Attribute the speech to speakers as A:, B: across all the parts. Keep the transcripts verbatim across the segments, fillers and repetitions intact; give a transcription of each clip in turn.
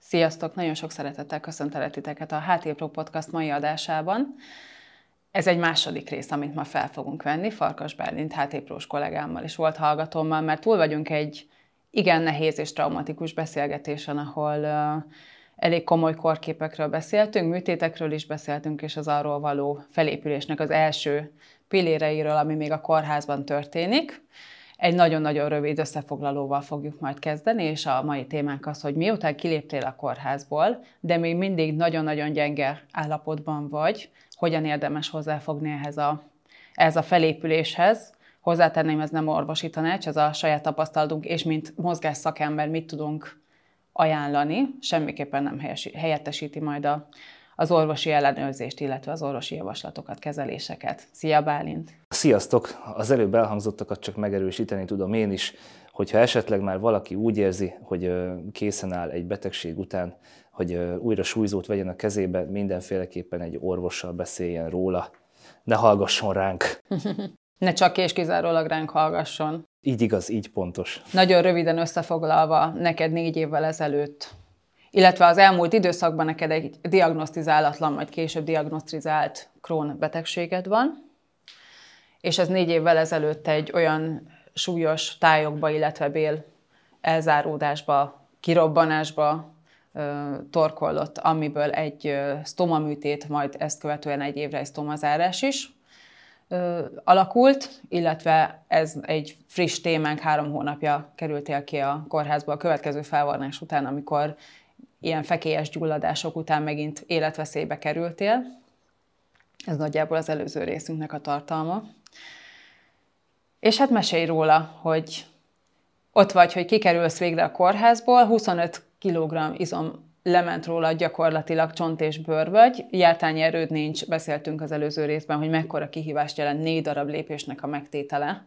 A: Sziasztok! Nagyon sok szeretettel köszöntelek titeket a há té Pro Podcast mai adásában. Ez egy második rész, amit ma fel fogunk venni, Farkas Bálint há té Prós kollégámmal és volt hallgatómmal, mert túl vagyunk egy igen nehéz és traumatikus beszélgetésen, ahol uh, elég komoly korképekről beszéltünk, műtétekről is beszéltünk, és az arról való felépülésnek az első pilléreiről, ami még a kórházban történik. Egy nagyon-nagyon rövid összefoglalóval fogjuk majd kezdeni, és a mai témánk az, hogy miután kiléptél a kórházból, de még mindig nagyon-nagyon gyenge állapotban vagy, hogyan érdemes hozzáfogni ehhez a, ehhez a felépüléshez. Hozzátenném, ez nem orvosi tanács, ez a saját tapasztalatunk, és mint mozgásszakember mit tudunk ajánlani, semmiképpen nem helyettesíti majd a, az orvosi ellenőrzést, illetve az orvosi javaslatokat, kezeléseket. Szia Bálint!
B: Sziasztok! Az előbb elhangzottakat csak megerősíteni tudom én is, hogyha esetleg már valaki úgy érzi, hogy készen áll egy betegség után, hogy újra súlyzót vegyen a kezébe, mindenféleképpen egy orvossal beszéljen róla, ne hallgasson ránk.
A: Ne csak és kizárólag ránk hallgasson.
B: Így igaz, így pontos.
A: Nagyon röviden összefoglalva, neked négy évvel ezelőtt, illetve az elmúlt időszakban neked egy diagnosztizálatlan, majd később diagnosztizált Crohn betegséged van, és ez négy évvel ezelőtt egy olyan súlyos tályokba, illetve bél elzáródásba, kirobbanásba ö, torkollott, amiből egy ö, sztomaműtét, majd ezt követően egy évre egy sztomazárás is ö, alakult, illetve ez egy friss témánk, három hónapja kerültél ki a kórházba a következő felvarrás után, amikor ilyen fekélyes gyulladások után megint életveszélybe kerültél. Ez nagyjából az előző részünknek a tartalma. És hát mesélj róla, hogy ott vagy, hogy kikerülsz végre a kórházból, huszonöt kilogramm izom lement róla gyakorlatilag, csont és bőr vagy, jártányi erőd nincs, beszéltünk az előző részben, hogy mekkora kihívást jelent négy darab lépésnek a megtétele.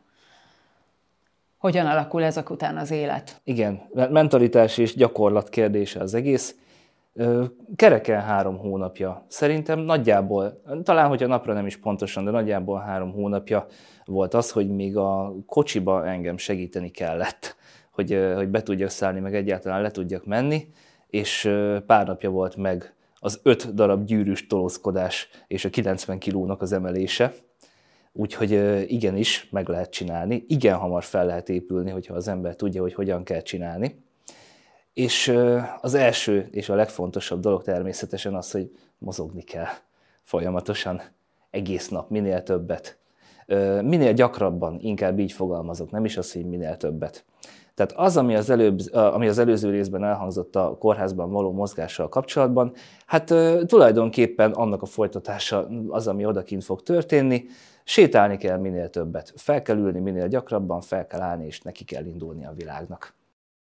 A: Hogyan alakul ezek után az élet?
B: Igen, mentalitás és gyakorlat kérdése az egész. Kereken három hónapja. Szerintem nagyjából, talán hogy a napra nem is pontosan, de nagyjából három hónapja volt az, hogy még a kocsiba engem segíteni kellett, hogy, hogy be tudjak szállni, meg egyáltalán le tudjak menni, és pár napja volt meg az öt darab gyűrűs tolózkodás és a kilencven kilónak az emelése. Úgyhogy igenis meg lehet csinálni, igen hamar fel lehet épülni, hogyha az ember tudja, hogy hogyan kell csinálni. És az első és a legfontosabb dolog természetesen az, hogy mozogni kell folyamatosan, egész nap, minél többet. Minél gyakrabban, inkább így fogalmazok, nem is az, hogy minél többet. Tehát az, ami az, előbb, ami az előző részben elhangzott a kórházban való mozgással kapcsolatban, hát tulajdonképpen annak a folytatása az, ami odakint fog történni. Sétálni kell minél többet, fel kell ülni minél gyakrabban, fel kell állni, és neki kell indulni a világnak.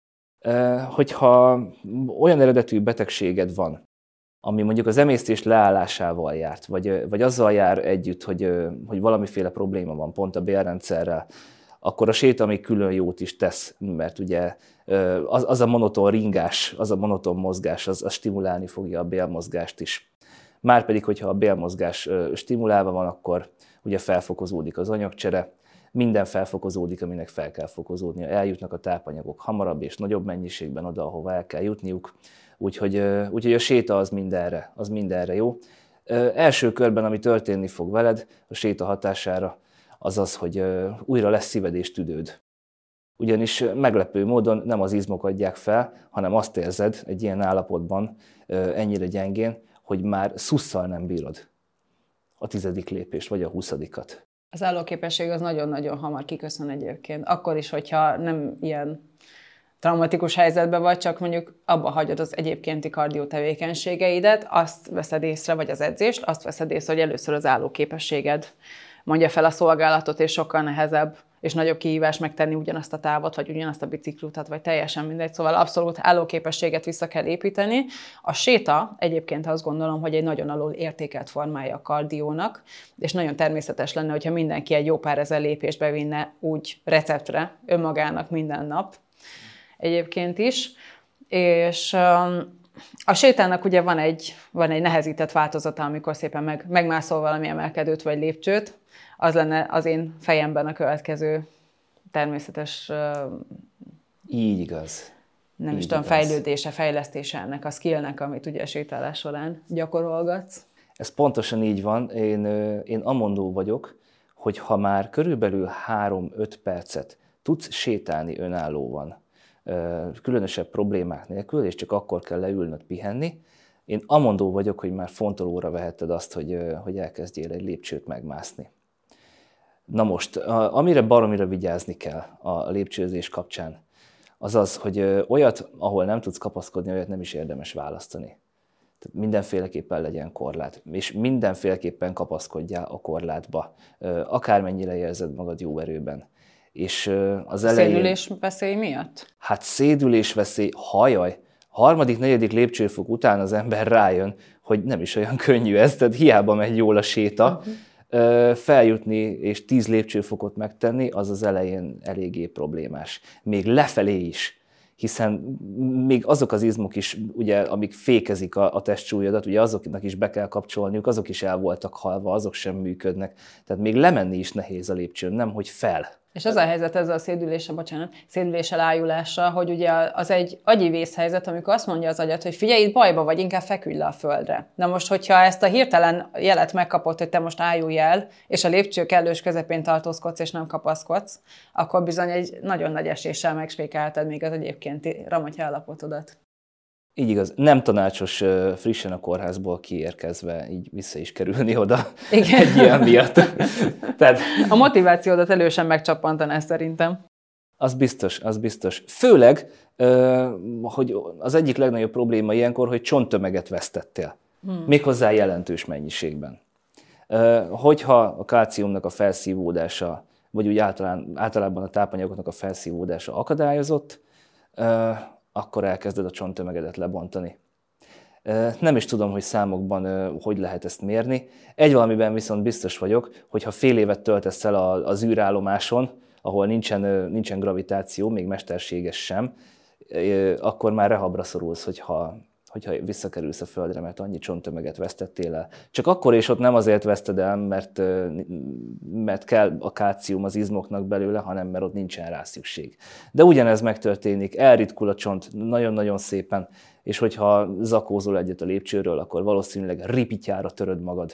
B: Hogyha olyan eredetű betegséged van, ami mondjuk az emésztés leállásával járt, vagy, vagy azzal jár együtt, hogy, hogy valamiféle probléma van pont a bélrendszerrel, akkor a séta még külön jót is tesz, mert ugye az, az a monoton ringás, az a monoton mozgás, az, az stimulálni fogja a bélmozgást is. Márpedig, hogyha a bélmozgás stimulálva van, akkor ugye felfokozódik az anyagcsere, minden felfokozódik, aminek fel kell fokozódnia. Eljutnak a tápanyagok hamarabb és nagyobb mennyiségben oda, ahova el kell jutniuk. Úgyhogy, úgyhogy a séta az mindenre, az mindenre jó. Első körben, ami történni fog veled a séta hatására, az az, hogy újra lesz szíved és tüdőd. Ugyanis meglepő módon nem az izmok adják fel, hanem azt érzed egy ilyen állapotban, ennyire gyengén, hogy már szusszal nem bírod a tizedik lépést, vagy a huszadikat.
A: Az állóképesség az nagyon-nagyon hamar kiköszön egyébként. Akkor is, hogyha nem ilyen traumatikus helyzetben vagy, csak mondjuk abba hagyod az egyébkénti kardió tevékenységeidet, azt veszed észre, vagy az edzést, azt veszed észre, hogy először az állóképességed mondja fel a szolgálatot, és sokkal nehezebb és nagyobb kihívás megtenni ugyanazt a távot, vagy ugyanazt a biciklutat, vagy teljesen mindegy. Szóval abszolút állóképességet vissza kell építeni. A séta egyébként azt gondolom, hogy egy nagyon alul értékelt formája a kardiónak, és nagyon természetes lenne, hogyha mindenki egy jó pár ezer lépést bevinne úgy receptre, önmagának minden nap egyébként is. És a sétának ugye van egy, van egy nehezített változata, amikor szépen meg, megmászol valami emelkedőt vagy lépcsőt, az lenne az én fejemben a következő természetes...
B: Így igaz.
A: nem is tudom, fejlődése, fejlesztése ennek a skillnek, amit ugye sétálás során gyakorolgatsz.
B: Ez pontosan így van. Én, én amondó vagyok, hogy ha már körülbelül három-öt percet tudsz sétálni önállóan, különösebb problémák nélkül, és csak akkor kell leülnöd pihenni, én amondó vagyok, hogy már fontolóra vehetted azt, hogy, hogy elkezdjél egy lépcsőt megmászni. Na most, amire baromira vigyázni kell a lépcsőzés kapcsán, az az, hogy olyat, ahol nem tudsz kapaszkodni, olyat nem is érdemes választani. Tehát mindenféleképpen legyen korlát, és mindenféleképpen kapaszkodjál a korlátba, akármennyire érzed magad jó erőben. És az elején...
A: Szédülés veszély miatt?
B: Hát szédülés veszély, hajaj! Harmadik, negyedik lépcsőfok után az ember rájön, hogy nem is olyan könnyű ez, tehát hiába megy jól a séta. Uh-huh. Feljutni és tíz lépcsőfokot megtenni, az az elején eléggé problémás. Még lefelé is, hiszen még azok az izmok is, ugye, amik fékezik a, a testsúlyodat, ugye azoknak is be kell kapcsolniuk, azok is el voltak halva, azok sem működnek. Tehát még lemenni is nehéz a lépcsőn, nem hogy fel.
A: És az a helyzet ezzel a szédüléssel, bocsánat, szédüléssel, ájulással, hogy ugye az egy agyi vészhelyzet, amikor azt mondja az agyad, hogy figyelj, itt bajba vagy, inkább feküdj le a földre. Na most, hogyha ezt a hirtelen jelet megkapod, hogy te most ájulj el, és a lépcső kellős közepén tartózkodsz, és nem kapaszkodsz, akkor bizony egy nagyon nagy eséssel megspékelted még az egyébként ramatya állapotodat.
B: Így igaz, nem tanácsos frissen a kórházból kiérkezve így vissza is kerülni oda. Igen. Egy ilyen miatt. Tehát,
A: a motivációdat elősen megcsappantaná szerintem.
B: Az biztos, az biztos. Főleg, hogy az egyik legnagyobb probléma ilyenkor, hogy csonttömeget vesztettél. Hmm. Méghozzá jelentős mennyiségben. Hogyha a kálciumnak a felszívódása, vagy úgy általán, általában a tápanyagoknak a felszívódása akadályozott, akkor elkezded a csonttömegedet lebontani. Nem is tudom, hogy számokban hogy lehet ezt mérni. Egy valamiben viszont biztos vagyok, hogy ha fél évet töltesz el az űrállomáson, ahol nincsen, nincsen gravitáció, még mesterséges sem, akkor már rehabra szorulsz, hogyha, hogyha visszakerülsz a Földre, mert annyi csonttömeget vesztettél el. Csak akkor és ott nem azért veszted el, mert, mert kell a kálcium az izmoknak belőle, hanem mert ott nincsen rá szükség. De ugyanez megtörténik, elritkul a csont nagyon-nagyon szépen, és hogyha zakózol egyet a lépcsőről, akkor valószínűleg ripityára töröd magad,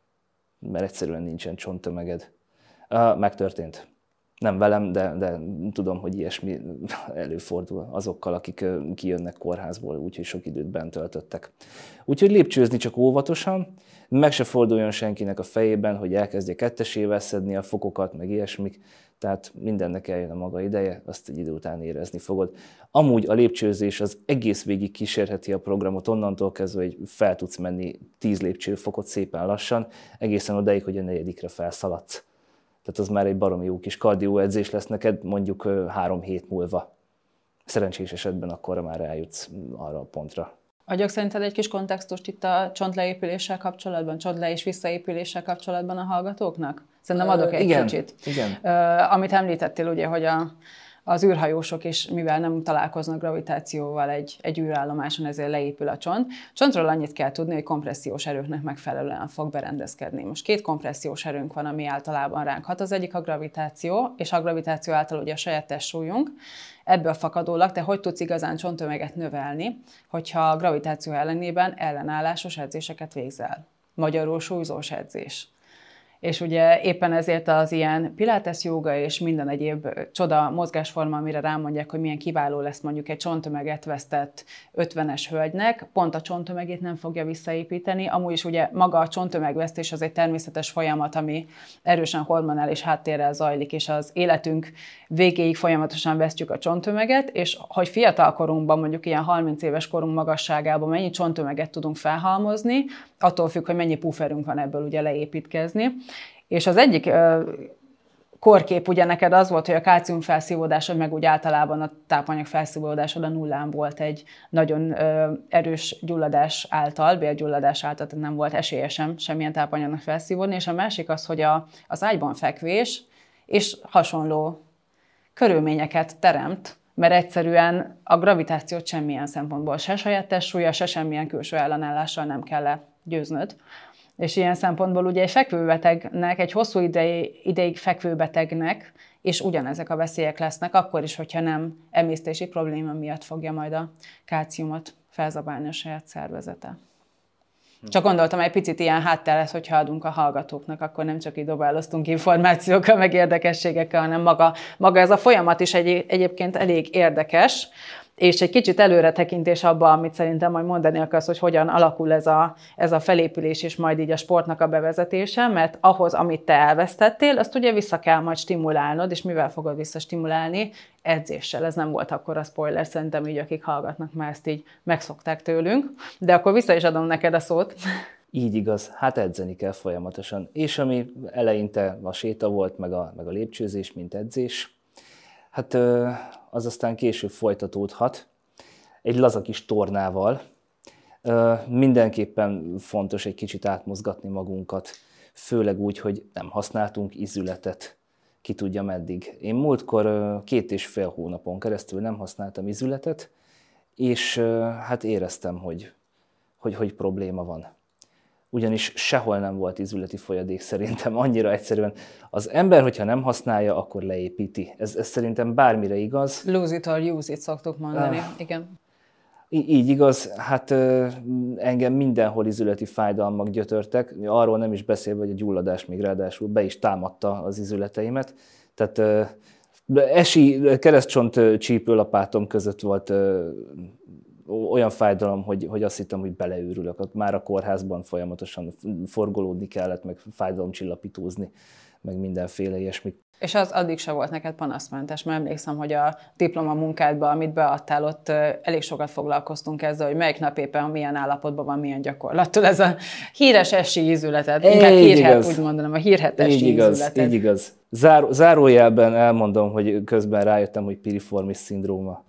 B: mert egyszerűen nincsen csonttömeged. Megtörtént. Nem velem, de, de tudom, hogy ilyesmi előfordul azokkal, akik kijönnek kórházból, úgyhogy sok időt bent töltöttek. Úgyhogy lépcsőzni csak óvatosan, meg se forduljon senkinek a fejében, hogy elkezdje kettesével szedni a fokokat, meg ilyesmik, tehát mindennek eljön a maga ideje, azt egy idő után érezni fogod. Amúgy a lépcsőzés az egész végig kísérheti a programot, onnantól kezdve, hogy fel tudsz menni tíz lépcsőfokot szépen lassan, egészen odáig, hogy a negyedikre felszaladsz. Tehát az már egy baromi jó kis kardióedzés lesz neked, mondjuk három hét múlva. Szerencsés esetben akkor már eljutsz arra a pontra.
A: Adjak szerinted egy kis kontextust itt a csontleépüléssel kapcsolatban, csontle- és visszaépüléssel kapcsolatban a hallgatóknak? Szerintem adok egy
B: igen,
A: kicsit.
B: Igen.
A: Uh, amit említettél, ugye, hogy a, az űrhajósok is, mivel nem találkoznak gravitációval egy, egy űrállomáson, ezért leépül a csont. Csontról annyit kell tudni, hogy kompressziós erőknek megfelelően fog berendezkedni. Most két kompressziós erőnk van, ami általában ránk hat. Az egyik a gravitáció, és a gravitáció által ugye a saját testsúlyunk. Ebből fakadólag te hogy tudsz igazán csonttömeget növelni, hogyha a gravitáció ellenében ellenállásos edzéseket végzel. Magyarul súlyzós edzés. És ugye éppen ezért az ilyen pilates jóga és minden egyéb csoda mozgásforma, amire rámondják, hogy milyen kiváló lesz mondjuk egy csonttömeget vesztett ötvenes hölgynek, pont a csonttömegét nem fogja visszaépíteni. Amúgy is ugye maga a csonttömegvesztés az egy természetes folyamat, ami erősen hormonális háttérrel zajlik, és az életünk végéig folyamatosan vesztjük a csonttömeget, és hogy fiatal korunkban, mondjuk ilyen harminc éves korunk magasságában mennyi csonttömeget tudunk felhalmozni, attól függ, hogy mennyi pufferünk van ebből ugye leépítkezni. És az egyik ö, korkép ugye neked az volt, hogy a kálcium felszívódásod, meg úgy általában a tápanyag felszívódásod a nullán volt egy nagyon ö, erős gyulladás által, bélgyulladás által, tehát nem volt esélye sem semmilyen tápanyagnak felszívódni, és a másik az, hogy a, az ágyban fekvés és hasonló körülményeket teremt, mert egyszerűen a gravitációt semmilyen szempontból se saját testsúlya, se semmilyen külső ellenállással nem kell legyőznöd. És ilyen szempontból ugye egy fekvőbetegnek, egy hosszú ideig, ideig fekvőbetegnek és ugyanezek a veszélyek lesznek, akkor is, hogyha nem emésztési probléma miatt fogja majd a kálciumot felzabálni a saját szervezete. Csak gondoltam, egy picit ilyen háttér lesz, hogyha adunk a hallgatóknak, akkor nem csak így dobáloztunk információkkal, meg érdekességekkel, hanem maga, maga ez a folyamat is egy, egyébként elég érdekes, és egy kicsit előretekintés abba, amit szerintem majd mondani akarsz, hogy hogyan alakul ez a, ez a felépülés, és majd így a sportnak a bevezetése, mert ahhoz, amit te elvesztettél, azt ugye vissza kell majd stimulálnod, és mivel fogod visszastimulálni? Edzéssel. Ez nem volt akkor a spoiler, szerintem így, akik hallgatnak, már ezt így megszokták tőlünk. De akkor vissza is adom neked a szót.
B: Így igaz, hát edzeni kell folyamatosan. És ami eleinte a séta volt, meg a, meg a lépcsőzés, mint edzés, hát az aztán később folytatódhat egy laza kis tornával. Mindenképpen fontos egy kicsit átmozgatni magunkat, főleg úgy, hogy nem használtunk izületet, ki tudja meddig. Én múltkor két és fél hónapon keresztül nem használtam izületet, és hát éreztem, hogy, hogy, hogy probléma van. Ugyanis sehol nem volt izületi folyadék szerintem, annyira egyszerűen. Az ember, hogyha nem használja, akkor leépíti. Ez, ez szerintem bármire igaz.
A: Lose it or use it, szoktuk mondani. Ah. Igen.
B: Í- így igaz, hát engem mindenhol izületi fájdalmak gyötörtek, arról nem is beszélve, hogy a gyulladás még ráadásul be is támadta az izületeimet. Tehát esi, keresztcsont csípőlapátom között volt olyan fájdalom, hogy, hogy azt hittem, hogy beleőrülök. Ott már a kórházban folyamatosan forgolódni kellett, meg fájdalomcsillapítózni, meg mindenféle ilyesmi.
A: És az addig se volt neked panaszmentes, mert emlékszem, hogy a diplomamunkádban, amit beadtál, ott elég sokat foglalkoztunk ezzel, hogy melyik nap éppen milyen állapotban van, milyen gyakorlattól. Ez a híres esi ízületed, inkább hírhet, úgy mondanám, a hírhet esi ízületed.
B: Így igaz. Záró, zárójelben elmondom, hogy közben rájöttem, hogy piriformis szindróma.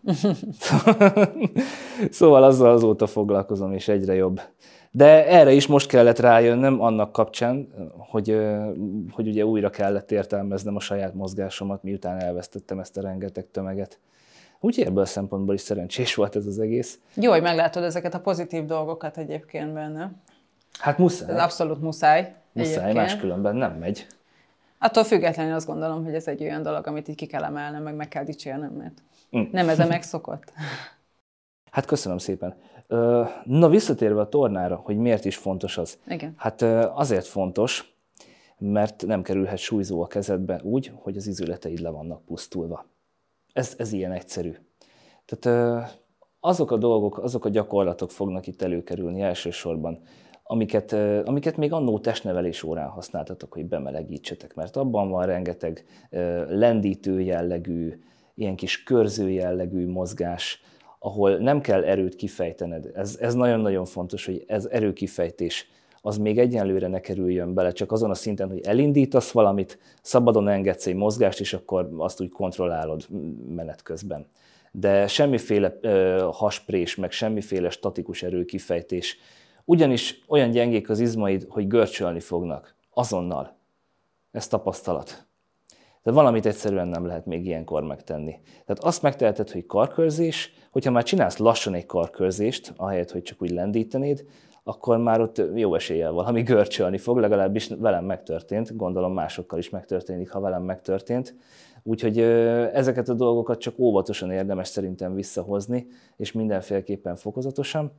B: Szóval azzal azóta foglalkozom, és egyre jobb. De erre is most kellett rájönnöm annak kapcsán, hogy, hogy ugye újra kellett értelmeznem a saját mozgásomat, miután elvesztettem ezt a rengeteg tömeget. Úgyhogy ebből a szempontból is szerencsés volt ez az egész.
A: Jó, hogy meglátod ezeket a pozitív dolgokat egyébként benne.
B: Hát muszáj.
A: Ez abszolút muszáj.
B: Muszáj, máskülönben nem megy.
A: Attól függetlenül azt gondolom, hogy ez egy olyan dolog, amit így ki kell emelnem, meg meg kell dicsérnem, mert
B: mm.
A: nem ez a megszokott.
B: Hát köszönöm szépen. Na, visszatérve a tornára, hogy miért is fontos az.
A: Igen.
B: Hát azért fontos, mert nem kerülhet súlyzó a kezedbe úgy, hogy az izületeid le vannak pusztulva. Ez, ez ilyen egyszerű. Tehát azok a dolgok, azok a gyakorlatok fognak itt előkerülni elsősorban, amiket, amiket még annó testnevelés órán használtatok, hogy bemelegítsetek, mert abban van rengeteg lendítő jellegű, ilyen kis körző jellegű mozgás, ahol nem kell erőt kifejtened. Ez, ez nagyon-nagyon fontos, hogy ez erőkifejtés az még egyenlőre ne kerüljön bele, csak azon a szinten, hogy elindítasz valamit, szabadon engedsz egy mozgást, és akkor azt úgy kontrollálod menet közben. De semmiféle ö, hasprés, meg semmiféle statikus erőkifejtés, ugyanis olyan gyengék az izmaid, hogy görcsölni fognak. Azonnal. Ez tapasztalat. Tehát valamit egyszerűen nem lehet még ilyenkor megtenni. Tehát azt megteheted, hogy karkörzés, hogyha már csinálsz lassan egy karkörzést, ahelyett, hogy csak úgy lendítenéd, akkor már ott jó eséllyel valami görcsölni fog, legalábbis velem megtörtént, gondolom másokkal is megtörténik, ha velem megtörtént. Úgyhogy ezeket a dolgokat csak óvatosan érdemes szerintem visszahozni, és mindenféleképpen fokozatosan.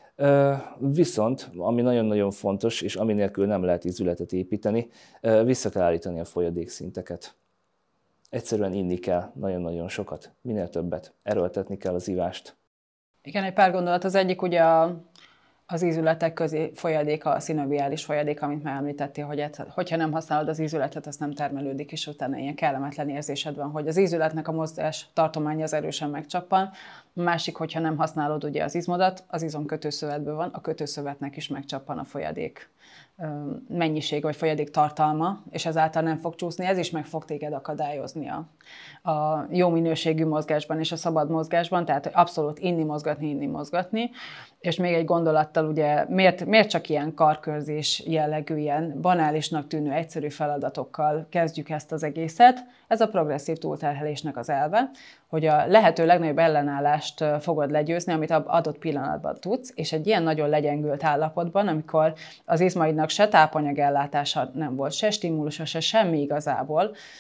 B: Viszont, ami nagyon-nagyon fontos, és ami nélkül nem lehet izületet építeni, vissza kell állítani a folyadékszinteket. Egyszerűen inni kell nagyon-nagyon sokat, minél többet. Erőltetni kell az ivást.
A: Igen, egy pár gondolat. Az egyik ugye a, az ízületek közé folyadék, a szinoviális folyadék, amit már említettél, hogy et, hogyha nem használod az ízületet, az nem termelődik, és utána ilyen kellemetlen érzésed van, hogy az ízületnek a mozgás tartománya az erősen megcsappan. A másik, hogyha nem használod ugye az izmodat, az izom kötőszövetből van, a kötőszövetnek is megcsappan a folyadék mennyiség vagy folyadék tartalma, és ezáltal nem fog csúszni, ez is meg fog téged akadályozni a, a jó minőségű mozgásban és a szabad mozgásban, tehát abszolút inni, mozgatni, inni, mozgatni. És még egy gondolattal, ugye, miért, miért csak ilyen karkörzés jellegű, ilyen banálisnak tűnő egyszerű feladatokkal kezdjük ezt az egészet? Ez a progresszív túlterhelésnek az elve, hogy a lehető legnagyobb ellenállást fogod legyőzni, amit adott pillanatban tudsz, és egy ilyen nagyon legyengült állapotban, amikor az izmaidnak se tápanyag ellátása nem volt, se stimulusa, se semmi igazából,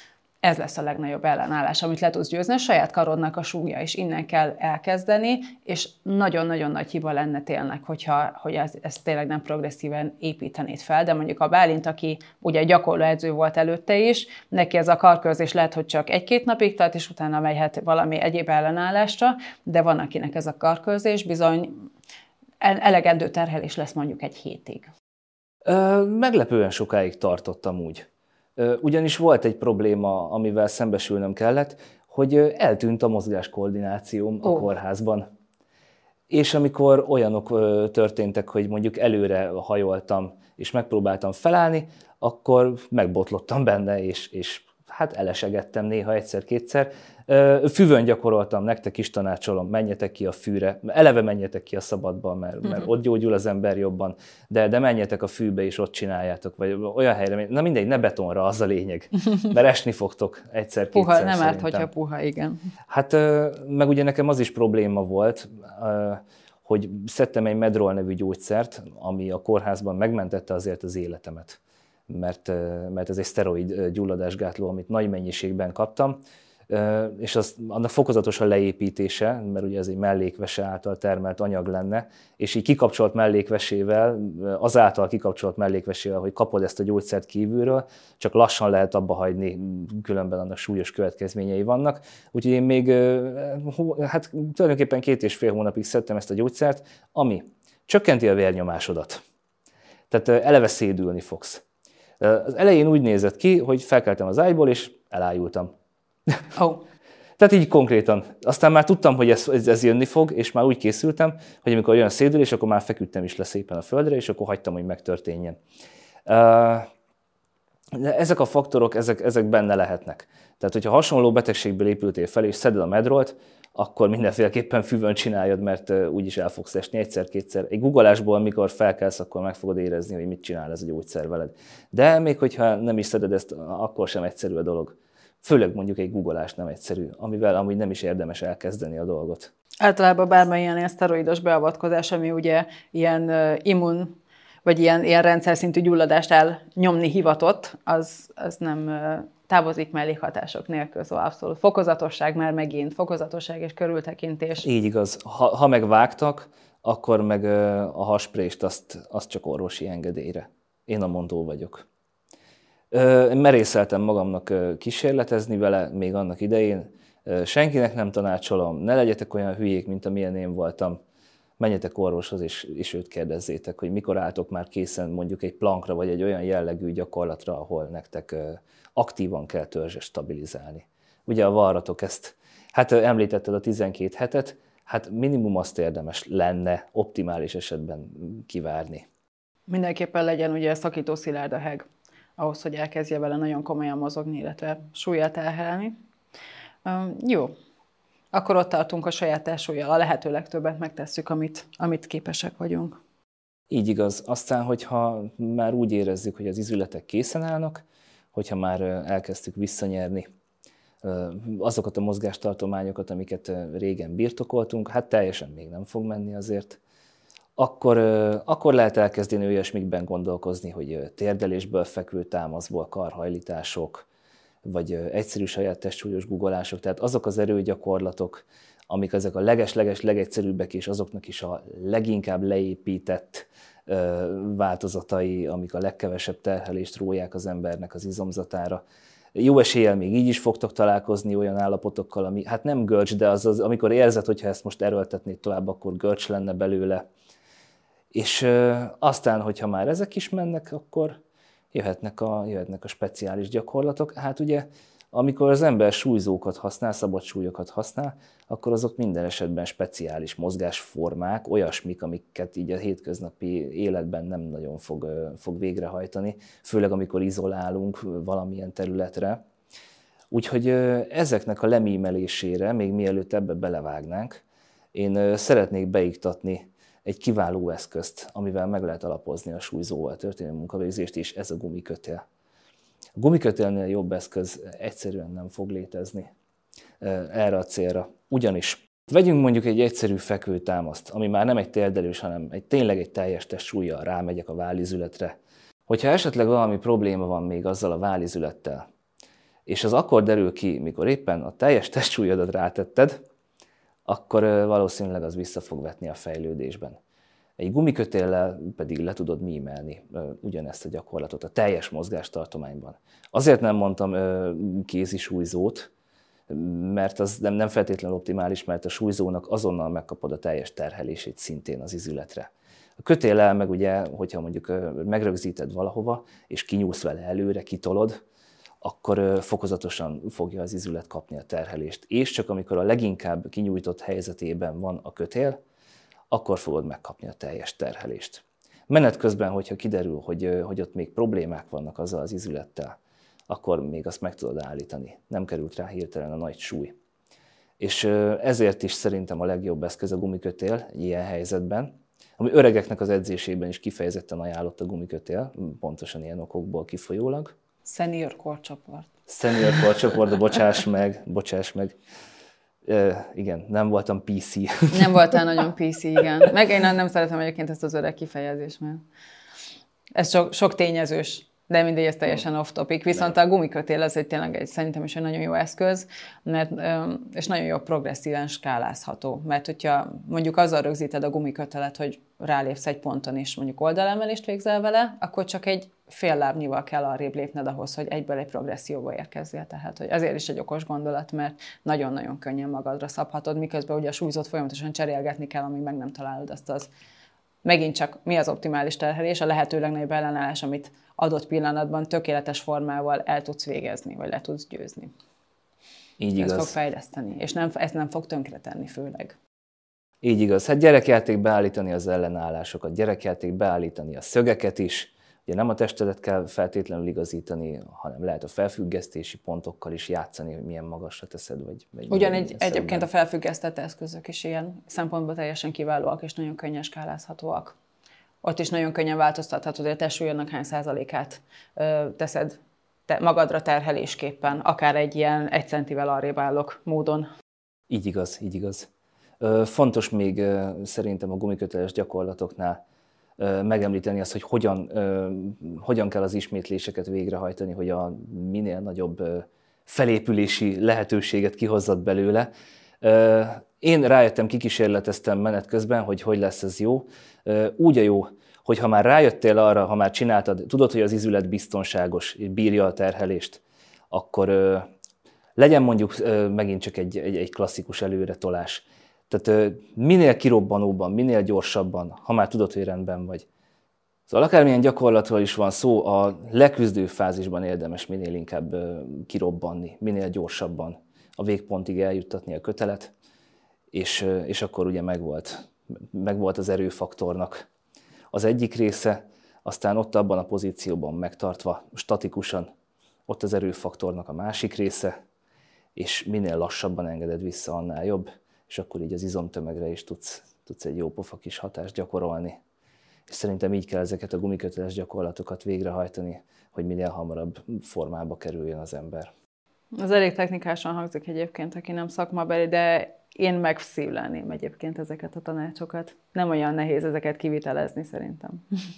A: ez lesz a legnagyobb ellenállás, amit le tudsz győzni. A saját karodnak a súlya is innen kell elkezdeni, és nagyon-nagyon nagy hiba lenne tényleg, hogyha, hogy ez, ezt tényleg nem progresszíven építenéd fel, de mondjuk a Bálint, aki ugye gyakorló edző volt előtte is, neki ez a karkörzés lehet, hogy csak egy-két napig tart, és utána megyhet valami egyéb ellenállásra, de van, akinek ez a karkörzés bizony elegendő terhelés lesz mondjuk egy hétig.
B: Meglepően sokáig tartottam úgy. Ugyanis volt egy probléma, amivel szembesülnöm kellett, hogy eltűnt a mozgáskoordinációm a oh. kórházban. És amikor olyanok történtek, hogy mondjuk előre hajoltam, és megpróbáltam felállni, akkor megbotlottam benne, és, és hát elesegettem néha egyszer-kétszer. Füvön gyakoroltam, nektek is tanácsolom, menjetek ki a fűre, eleve menjetek ki a szabadba, mert, mert ott gyógyul az ember jobban, de, de menjetek a fűbe és ott csináljátok, vagy olyan helyre, na mindegy, ne betonra, az a lényeg, mert esni fogtok egyszer-kétszer.
A: Puha, nem árt, hogyha puha, igen.
B: Hát meg ugye nekem az is probléma volt, hogy szedtem egy Medrol nevű gyógyszert, ami a kórházban megmentette azért az életemet, mert, mert ez egy szteroid gyulladásgátló, amit nagy mennyiségben kaptam, és az, annak fokozatos a leépítése, mert ugye ez egy mellékvese által termelt anyag lenne, és így kikapcsolt mellékvesével, azáltal kikapcsolt mellékvesével, hogy kapod ezt a gyógyszert kívülről, csak lassan lehet abba hagyni, különben annak súlyos következményei vannak. Úgyhogy én még hát tulajdonképpen két és fél hónapig szedtem ezt a gyógyszert, ami csökkenti a vérnyomásodat. Tehát eleve szédülni fogsz. Az elején úgy nézett ki, hogy felkeltem az ágyból, és elájultam. Oh. Tehát így konkrétan. Aztán már tudtam, hogy ez, ez jönni fog, és már úgy készültem, hogy amikor jön a szédülés, akkor már feküdtem is le szépen a földre, és akkor hagytam, hogy megtörténjen. De ezek a faktorok, ezek, ezek benne lehetnek. Tehát, hogyha hasonló betegségből épültél fel, és szeded a Medrolt, akkor mindenféleképpen füvön csináljad, mert úgyis el fogsz esni egyszer-kétszer. Egy googolásból, amikor felkelsz, akkor meg fogod érezni, hogy mit csinál ez a gyógyszer veled. De még hogyha nem is szeded ezt, akkor sem egyszerű a dolog. Főleg mondjuk egy googolás nem egyszerű, amivel amúgy nem is érdemes elkezdeni a dolgot.
A: Általában bármilyen ilyen szteroidos beavatkozás, ami ugye ilyen uh, immun, vagy ilyen, ilyen rendszer szintű gyulladást elnyomni hivatott, az, az nem uh, távozik mellékhatások nélkül, szóval abszolút fokozatosság már megint, fokozatosság és körültekintés.
B: Így igaz. Ha, ha megvágtak, akkor meg uh, a hasprést azt, azt csak orvosi engedélyre. Én a mondó vagyok. Merészeltem magamnak kísérletezni vele még annak idején. Senkinek nem tanácsolom, ne legyetek olyan hülyék, mint amilyen én voltam. Menjetek orvoshoz, és, és őt kérdezzétek, hogy mikor álltok már készen mondjuk egy plankra, vagy egy olyan jellegű gyakorlatra, ahol nektek aktívan kell törzset stabilizálni. Ugye a varratok ezt, hát említetted a tizenkét hetet, hát minimum azt érdemes lenne optimális esetben kivárni.
A: Mindenképpen legyen ugye szakító szilárd a heg, ahhoz, hogy elkezdje vele nagyon komolyan mozogni, illetve súlyát elhelni. Um, jó, akkor ott tartunk a saját testsúllyal, a lehető legtöbbet megtesszük, amit, amit képesek vagyunk.
B: Így igaz. Aztán, hogyha már úgy érezzük, hogy az izületek készen állnak, hogyha már elkezdtük visszanyerni azokat a mozgástartományokat, amiket régen birtokoltunk, hát teljesen még nem fog menni azért, Akkor, akkor lehet elkezdeni olyasmikben gondolkozni, hogy térdelésből fekvő támaszból karhajlítások, vagy egyszerű saját testsúlyos guggolások, tehát azok az erőgyakorlatok, amik ezek a leges-leges legegyszerűbbek, és azoknak is a leginkább leépített változatai, amik a legkevesebb terhelést róják az embernek az izomzatára. Jó eséllyel még így is fogtok találkozni olyan állapotokkal, ami hát nem görcs, de az, az amikor érzed, hogyha ezt most erőltetnéd tovább, akkor görcs lenne belőle. És ö, aztán, hogyha már ezek is mennek, akkor jöhetnek a, jöhetnek a speciális gyakorlatok. Hát ugye, amikor az ember súlyzókat használ, szabad súlyokat használ, akkor azok minden esetben speciális mozgásformák, olyasmik, amiket így a hétköznapi életben nem nagyon fog, fog végrehajtani, főleg amikor izolálunk valamilyen területre. Úgyhogy ezeknek a lemímelésére, még mielőtt ebbe belevágnánk, én szeretnék beiktatni egy kiváló eszközt, amivel meg lehet alapozni a súlyzóval történő munkavégzést, és ez a gumikötél. A gumikötélnél jobb eszköz egyszerűen nem fog létezni erre a célra. Ugyanis vegyünk mondjuk egy egyszerű fekvőtámaszt, ami már nem egy térdelős, hanem egy, tényleg egy teljes testsúllyal rámegyek a vállizületre. Hogyha esetleg valami probléma van még azzal a vállizülettel, És az akkor derül ki, mikor éppen a teljes testsúlyodat rátetted, akkor valószínűleg az vissza fog vetni a fejlődésben. Egy gumikötéllel pedig le tudod mímelni ugyanezt a gyakorlatot a teljes mozgástartományban. Azért nem mondtam kézi súlyzót, mert az nem, nem feltétlenül optimális, mert a súlyzónak azonnal megkapod a teljes terhelését szintén az izületre. A kötéllel meg ugye, hogyha mondjuk megrögzíted valahova, és kinyúlsz vele előre, kitolod, akkor fokozatosan fogja az izület kapni a terhelést. És csak amikor a leginkább kinyújtott helyzetében van a kötél, akkor fogod megkapni a teljes terhelést. Menet közben, hogyha kiderül, hogy, hogy ott még problémák vannak azzal az izülettel, akkor még azt meg tudod állítani. Nem került rá hirtelen a nagy súly. És ezért is szerintem a legjobb eszköz a gumikötél ilyen helyzetben, ami öregeknek az edzésében is kifejezetten ajánlott a gumikötél, pontosan ilyen okokból kifolyólag.
A: Senior korcsoport.
B: Senior korcsoport, de bocsáss meg, bocsáss meg. E, igen, nem voltam pé cé.
A: Nem voltál nagyon pé cé, igen. Meg én nem szeretem egyébként ezt az öreg kifejezést, mert ez sok, sok tényezős, de mindegy, ez teljesen off-topic. Viszont nem. A gumikötél ez egy tényleg egy, szerintem is egy nagyon jó eszköz, mert, és nagyon jó progresszíven skálázható. Mert hogyha mondjuk azzal rögzíted a gumikötelet, hogy rálépsz egy ponton és mondjuk oldalemelést végzel vele, akkor csak egy fél lábnyival kell arrébb lépned ahhoz, hogy egyből egy progresszióba érkezzél. Tehát hogy azért is egy okos gondolat, mert nagyon-nagyon könnyen magadra szabhatod, miközben ugye a súlyzót folyamatosan cserélgetni kell, amíg meg nem találod azt az. Megint csak mi az optimális terhelés, a lehető legnagyobb ellenállás, amit adott pillanatban tökéletes formával el tudsz végezni, vagy le tudsz győzni.
B: Így
A: ez
B: igaz.
A: fog fejleszteni, és nem, ezt nem fog tönkretenni főleg.
B: Így igaz. Hát gyerekjáték beállítani az ellenállásokat, gyerekjáték beállítani a szögeket is. Ugye nem a testedet kell feltétlenül igazítani, hanem lehet a felfüggesztési pontokkal is játszani, hogy milyen magasra teszed. Vagy, vagy
A: Ugyanígy egyébként a felfüggesztett eszközök is ilyen szempontból teljesen kiválóak, és nagyon könnyen skálázhatóak. Ott is nagyon könnyen változtathatod, hogy a testsúlyodnak hány százalékát ö, teszed te magadra terhelésképpen, akár egy ilyen egy centivel arrébb állok módon.
B: Így igaz, így igaz. Ö, fontos még ö, szerintem a gumiköteles gyakorlatoknál ö, megemlíteni azt, hogy hogyan, ö, hogyan kell az ismétléseket végrehajtani, hogy a minél nagyobb ö, felépülési lehetőséget kihozzad belőle. Ö, én rájöttem, kikísérleteztem menet közben, hogy hogy lesz ez jó. Ö, úgy a jó, hogy ha már rájöttél arra, ha már csináltad, tudod, hogy az izület biztonságos, és bírja a terhelést, akkor ö, legyen mondjuk ö, megint csak egy, egy, egy klasszikus előretolás. Tehát ö, minél kirobbanóbban, minél gyorsabban, ha már tudod, hogy rendben vagy. Szóval akármilyen gyakorlatról is van szó, a leküzdő fázisban érdemes minél inkább ö, kirobbanni, minél gyorsabban a végpontig eljuttatni a kötelet, és, ö, és akkor ugye megvolt, megvolt az erőfaktornak az egyik része, aztán ott abban a pozícióban megtartva, statikusan, ott az erőfaktornak a másik része, és minél lassabban engeded vissza, annál jobb, és akkor így az izomtömegre is tudsz, tudsz egy jó pofa kis hatást gyakorolni. És szerintem így kell ezeket a gumiköteles gyakorlatokat végrehajtani, hogy minél hamarabb formába kerüljön az ember.
A: Az elég technikásan hangzik egyébként, aki nem szakmabeli, de én megszívlelném egyébként ezeket a tanácsokat. Nem olyan nehéz ezeket kivitelezni szerintem.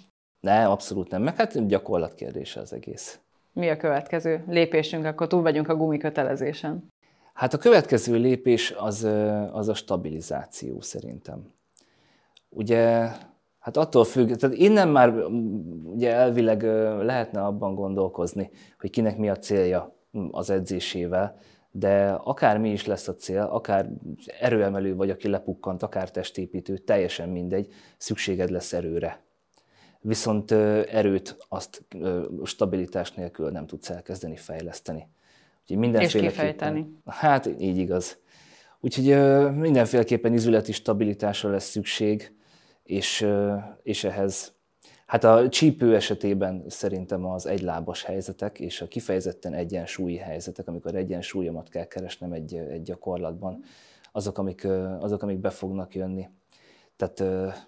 B: Ne, abszolút nem. Meg hát gyakorlat kérdése az egész.
A: Mi a következő lépésünk? Akkor túl vagyunk a gumikötelezésen.
B: Hát a következő lépés az, az a stabilizáció szerintem. Ugye, hát attól függ, tehát innen már ugye elvileg lehetne abban gondolkozni, hogy kinek mi a célja az edzésével, de akár mi is lesz a cél, akár erőemelő vagy, aki lepukkant, akár testépítő, teljesen mindegy, szükséged lesz erőre. Viszont erőt azt stabilitás nélkül nem tudsz elkezdeni fejleszteni.
A: És kifejteni.
B: Hát így igaz. Úgyhogy mindenféleképpen izületi stabilitásra lesz szükség, és, és ehhez hát a csípő esetében szerintem az egylábas helyzetek és a kifejezetten egyensúlyi helyzetek, amikor egyensúlyomat kell keresnem egy, egy gyakorlatban, azok amik, azok, amik be fognak jönni. Tehát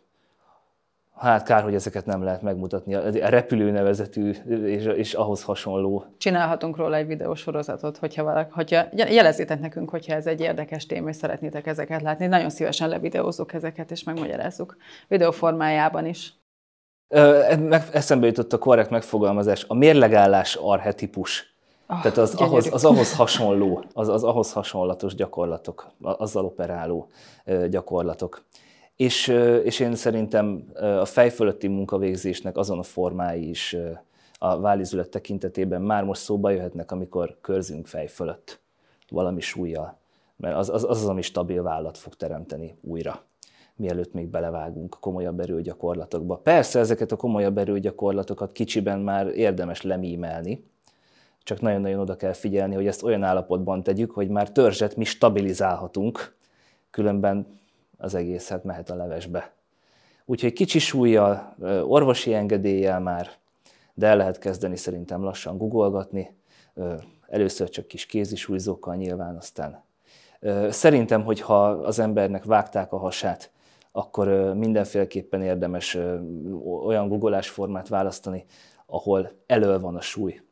B: hát kár, hogy ezeket nem lehet megmutatni. A repülő nevezetű és, és ahhoz hasonló.
A: Csinálhatunk róla egy videósorozatot, hogyha, valaki, hogyha jelezzétek nekünk, hogyha ez egy érdekes téma, és szeretnétek ezeket látni. Nagyon szívesen levideózzuk ezeket, és megmagyarázzuk videóformájában is.
B: Eszembe jutott a korrekt megfogalmazás, a mérlegállás archetipus. Oh, Tehát az ahhoz, az ahhoz hasonló, az, az ahhoz hasonlatos gyakorlatok, azzal operáló gyakorlatok. És, és én szerintem a fej fölötti munkavégzésnek azon a formái is a vállizület tekintetében már most szóba jöhetnek, amikor körzünk fej fölött valami súllyal. Mert az az, az, ami stabil vállat fog teremteni újra, mielőtt még belevágunk komolyabb erőgyakorlatokba. Persze ezeket a komolyabb erőgyakorlatokat kicsiben már érdemes lemímelni, csak nagyon-nagyon oda kell figyelni, hogy ezt olyan állapotban tegyük, hogy már törzset mi stabilizálhatunk, különben az egész hát mehet a levesbe. Úgyhogy kicsi súllyal, orvosi engedéllyel már, de el lehet kezdeni szerintem lassan googolgatni, először csak kis kézisúlyzókkal nyilván, aztán szerintem, hogyha az embernek vágták a hasát, akkor mindenféleképpen érdemes olyan googolásformát választani, ahol elől van a súly.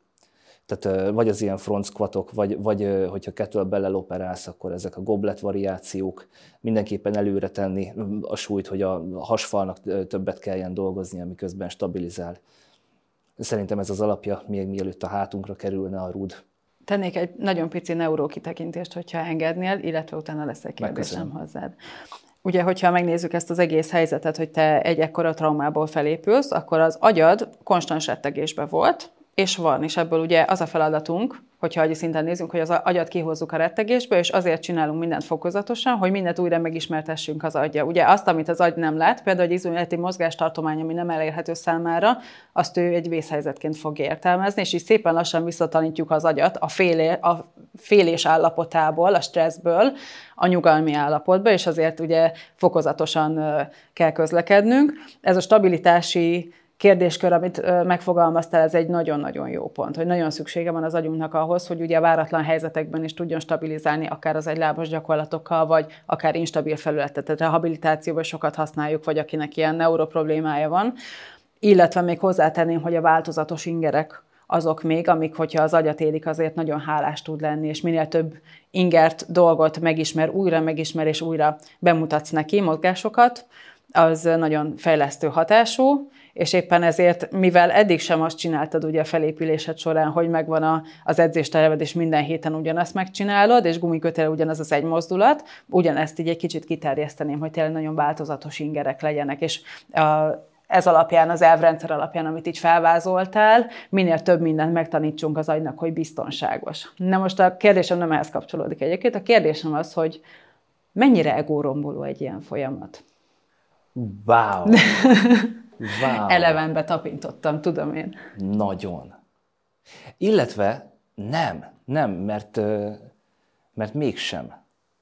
B: Tehát vagy az ilyen front squatok, vagy, vagy hogyha kettlebell-el operálsz, akkor ezek a goblet variációk, mindenképpen előre tenni a súlyt, hogy a hasfalnak többet kelljen dolgozni, miközben stabilizál. Szerintem ez az alapja, még mielőtt a hátunkra kerülne a rúd.
A: Tennék egy nagyon pici neurókitekintést, hogyha engednél, illetve utána lesz egy kérdésem hozzád. Ugye, hogyha megnézzük ezt az egész helyzetet, hogy te egy ekkora traumából felépülsz, akkor az agyad konstans rettegésben volt, és van, és ebből ugye az a feladatunk, hogyha agyi szinten nézzünk, hogy az agyat kihozzuk a rettegésbe, és azért csinálunk mindent fokozatosan, hogy mindent újra megismertessünk az agyja. Ugye azt, amit az agy nem lát, például egy izomleti mozgástartomány, ami nem elérhető számára, azt ő egy vészhelyzetként fogja értelmezni, és így szépen lassan visszatanítjuk az agyat a, félé, a félés állapotából, a stresszből a nyugalmi állapotba, és azért ugye fokozatosan kell közlekednünk. Ez a stabilitási kérdéskör, amit megfogalmaztál, ez egy nagyon-nagyon jó pont, hogy nagyon szüksége van az agyunknak ahhoz, hogy ugye a váratlan helyzetekben is tudjon stabilizálni, akár az egylábas gyakorlatokkal, vagy akár instabil felületet. Tehát rehabilitációban sokat használjuk, vagy akinek ilyen neuroproblémája van. Illetve még hozzátenném, hogy a változatos ingerek azok még, amik, hogyha az agyat élik, azért nagyon hálás tud lenni, és minél több ingert, dolgot megismer, újra megismer, és újra bemutatsz neki mozgásokat, az nagyon fejlesztő hatású, és éppen ezért, mivel eddig sem azt csináltad ugye a felépülésed során, hogy megvan a, az edzésterved, és minden héten ugyanazt megcsinálod, és gumikötélre ugyanaz az egy mozdulat, ugyanezt így egy kicsit kiterjeszteném, hogy tényleg nagyon változatos ingerek legyenek, és a, ez alapján, az elvrendszer alapján, amit így felvázoltál, minél több mindent megtanítsunk az agynak, hogy biztonságos. Na most a kérdésem nem ehhez kapcsolódik egyébként, a kérdésem az, hogy mennyire egóromboló egy ilyen folyamat?
B: Wow! Wow.
A: Elevenbe tapintottam, tudom én.
B: Nagyon. Illetve nem, nem, mert, mert mégsem.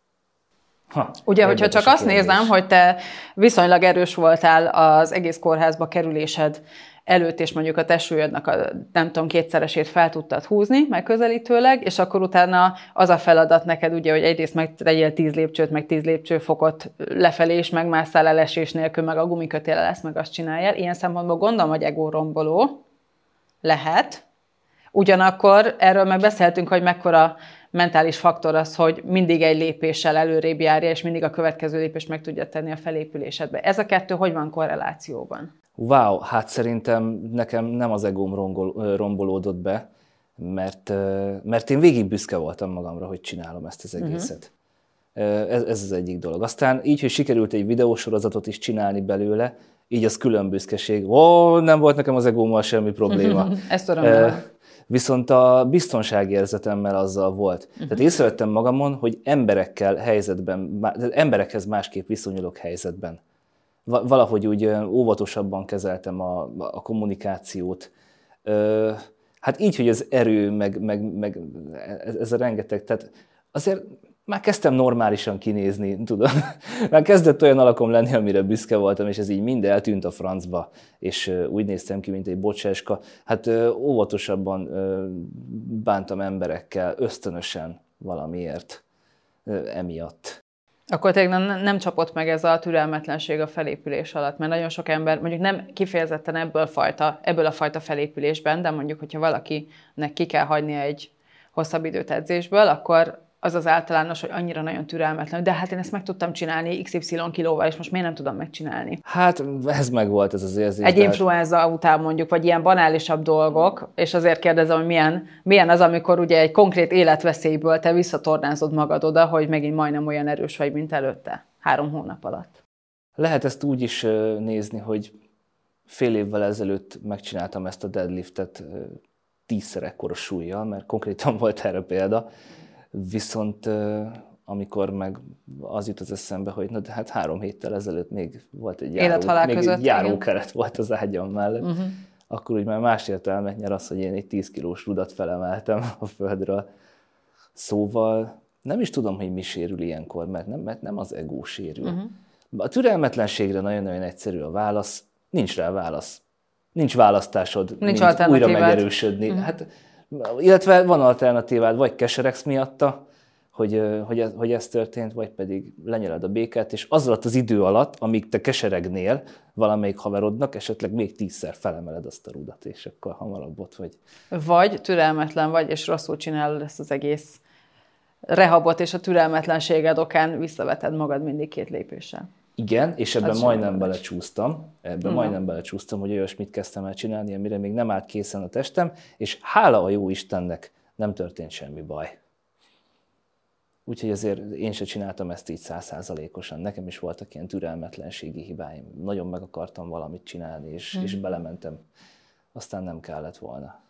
B: Ha,
A: ugye, hogyha csak azt nézem, hogy te viszonylag erős voltál az egész kórházba kerülésed előtt, és mondjuk a testsúlyodnak a nem tudom, kétszeresét fel tudtad húzni megközelítőleg, és akkor utána az a feladat neked, ugye, hogy egyrészt megtegyél tíz lépcsőt, meg tíz lépcsőfokot lefelé, és megmásszál elesés nélkül, meg a gumikötéllel lesz, meg azt csináljál. Ilyen szempontból gondolom, hogy egóromboló lehet. Ugyanakkor erről meg beszéltünk, hogy mekkora mentális faktor az, hogy mindig egy lépéssel előrébb járja, és mindig a következő lépést meg tudja tenni a felépülésedbe. Ez a kettő hogy van korrelációban?
B: Wow, hát szerintem nekem nem az egóm rongol, rombolódott be, mert, mert én végig büszke voltam magamra, hogy csinálom ezt az egészet. Uh-huh. Ez, ez az egyik dolog. Aztán így, hogy sikerült egy videósorozatot is csinálni belőle, így az külön büszkeség. Ó, nem volt nekem az egómmal semmi probléma.
A: Ezt tudom.
B: Viszont a biztonságérzetemmel azzal volt. Uh-huh. Tehát észrevettem magamon, hogy emberekkel helyzetben, emberekhez másképp viszonyulok helyzetben. Valahogy úgy óvatosabban kezeltem a, a kommunikációt. Hát így, hogy az erő, meg, meg, meg ez a rengeteg, tehát azért már kezdtem normálisan kinézni, tudom. Már kezdett olyan alakom lenni, amire büszke voltam, és ez így mind eltűnt a francba, és úgy néztem ki, mint egy bocsáska. Hát óvatosabban bántam emberekkel, ösztönösen valamiért emiatt.
A: Akkor tényleg nem, nem csapott meg ez a türelmetlenség a felépülés alatt, mert nagyon sok ember, mondjuk nem kifejezetten ebből, fajta, ebből a fajta felépülésben, de mondjuk, hogyha valakinek ki kell hagynia egy hosszabb időt edzésből, akkor az az általános, hogy annyira nagyon türelmetlen, de hát én ezt meg tudtam csinálni iksz ipszilon kilóval, és most miért nem tudom megcsinálni?
B: Hát ez meg volt ez az érzés.
A: Egy influenza után mondjuk, vagy ilyen banálisabb dolgok, és azért kérdezem, hogy milyen, milyen az, amikor ugye egy konkrét életveszélyből te visszatornázod magad oda, hogy megint majdnem olyan erős vagy, mint előtte, három hónap alatt.
B: Lehet ezt úgy is nézni, hogy fél évvel ezelőtt megcsináltam ezt a deadliftet tízszer ekkora súlyjal, mert konkrétan volt erre példa, viszont amikor meg az jut az eszembe, hogy na de hát három héttel ezelőtt még volt egy járó, még egy járókeret volt az ágyam mellett, uh-huh. akkor úgy már más értelmet nyer az, hogy én egy tíz kilós rudat felemeltem a földről. Szóval nem is tudom, hogy mi sérül ilyenkor, mert nem, mert nem az ego sérül. Uh-huh. A türelmetlenségre nagyon-nagyon egyszerű a válasz, nincs rá válasz. Nincs választásod,
A: nincs
B: mint újra megerősödni. Uh-huh. Hát, illetve van alternatívád, vagy keseregsz miatta, hogy, hogy, ez, hogy ez történt, vagy pedig lenyeled a békát, és az alatt az idő alatt, amíg te keseregnél valamelyik haverodnak, esetleg még tízszer felemeled azt a rudat, és akkor hamarabb ott vagy.
A: Vagy türelmetlen vagy, és rosszul csinálod ezt az egész rehabot, és a türelmetlenséged okán visszaveted magad mindig két lépéssel.
B: Igen, és ebben az majdnem belecsúsztam, ebben uh-huh. majdnem belecsúsztam, hogy olyasmit kezdtem el csinálni, amire még nem állt készen a testem, és hála a jó Istennek nem történt semmi baj. Úgyhogy azért én se csináltam ezt így száz százalékosan. Nekem is voltak ilyen türelmetlenségi hibáim. Nagyon meg akartam valamit csinálni, és, uh-huh. és belementem. Aztán nem kellett volna.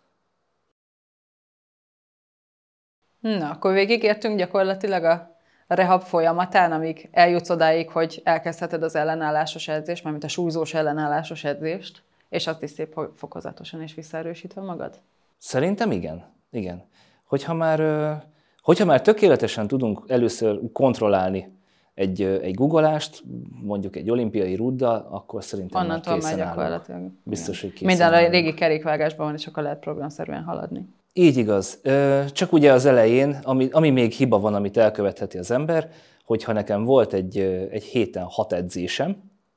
A: Na, akkor végigértünk gyakorlatilag a rehab folyamatán, amíg eljutsz odáig, hogy elkezdheted az ellenállásos edzést, mármint a súlyzós ellenállásos edzést, és azt is szép fokozatosan és visszaerősítve magad?
B: Szerintem igen. igen. Hogyha már, hogyha már tökéletesen tudunk először kontrollálni egy, egy guggolást, mondjuk egy olimpiai ruddal, akkor szerintem
A: onnantól
B: már készen
A: állunk.
B: Biztos, hogy készen
A: Minden
B: állunk.
A: a régi kerékvágásban van, és akkor lehet programszerűen haladni.
B: Így igaz. Csak ugye az elején, ami, ami még hiba van, amit elkövetheti az ember, hogyha nekem volt egy, egy héten hat edzésem,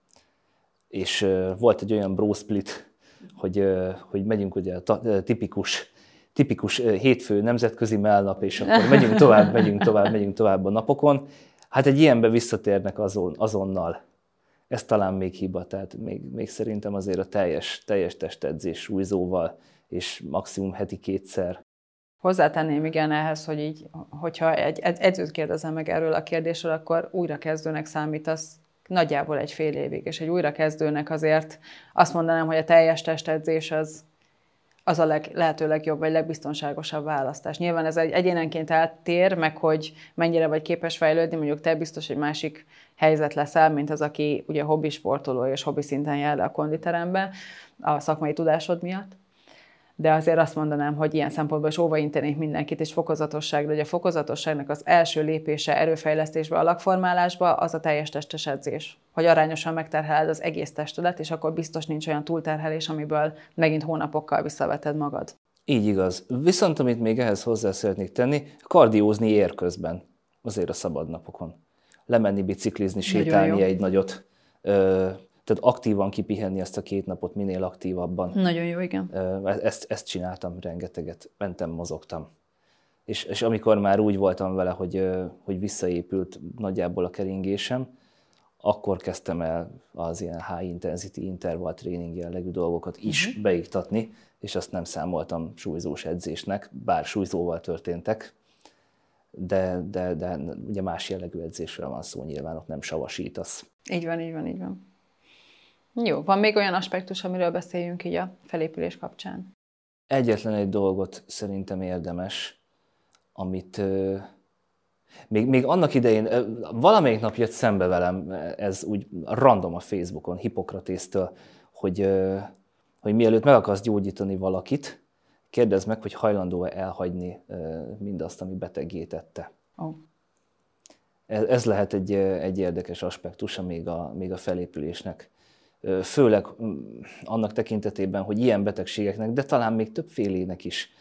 B: és volt egy olyan bro split, hogy, hogy megyünk ugye a tipikus, tipikus hétfő nemzetközi mellnap, és akkor megyünk tovább, megyünk tovább, megyünk tovább a napokon. Hát egy ilyenbe visszatérnek azon, azonnal. Ez talán még hiba, tehát még, még szerintem azért a teljes, teljes testedzés súlyzóval, és maximum heti kétszer.
A: Hozzátenném igen ehhez, hogy így, hogyha egy edzőt kérdezem meg erről a kérdésről, akkor újrakezdőnek számítasz nagyjából egy fél évig, és egy újrakezdőnek azért azt mondanám, hogy a teljes testedzés az, az a leg, lehető legjobb, vagy legbiztonságosabb választás. Nyilván ez egy egyénenként eltér, meg hogy mennyire vagy képes fejlődni, mondjuk te biztos egy másik helyzet leszel, mint az, aki ugye hobbi sportoló és hobbi szinten jár le a konditerembe a szakmai tudásod miatt. De azért azt mondanám, hogy ilyen szempontból is óvaintenék mindenkit, és fokozatosságra, hogy a fokozatosságnak az első lépése erőfejlesztésbe, alakformálásba, az a teljes testes edzés. Hogy arányosan megterheled az egész testedet, és akkor biztos nincs olyan túlterhelés, amiből megint hónapokkal visszaveted magad.
B: Így igaz. Viszont amit még ehhez hozzá szeretnék tenni, kardiózni ér közben, azért a szabadnapokon. Lemenni, biciklizni, sétálni egy nagyot. Tehát aktívan kipihenni ezt a két napot minél aktívabban.
A: Nagyon jó, igen.
B: Ezt, ezt csináltam rengeteget, mentem, mozogtam. És, és amikor már úgy voltam vele, hogy, hogy visszaépült nagyjából a keringésem, akkor kezdtem el az ilyen high intensity interval training jellegű dolgokat is uh-huh. beiktatni, és azt nem számoltam súlyzós edzésnek, bár súlyzóval történtek, de, de, de ugye más jellegű edzésről van szó, nyilván ott nem savasítasz.
A: Így van, így van, így van. Jó, van még olyan aspektus, amiről beszéljünk így a felépülés kapcsán?
B: Egyetlen egy dolgot szerintem érdemes, amit euh, még, még annak idején, euh, valamelyik nap jött szembe velem, ez úgy random a Facebookon, Hippokratésztől, hogy, euh, hogy mielőtt meg akarsz gyógyítani valakit, kérdezd meg, hogy hajlandó-e elhagyni euh, mindazt, ami beteggé tette.
A: Oh.
B: Ez, ez lehet egy, egy érdekes aspektusa még a, még a felépülésnek. Főleg annak tekintetében, hogy ilyen betegségeknek, de talán még többfélének is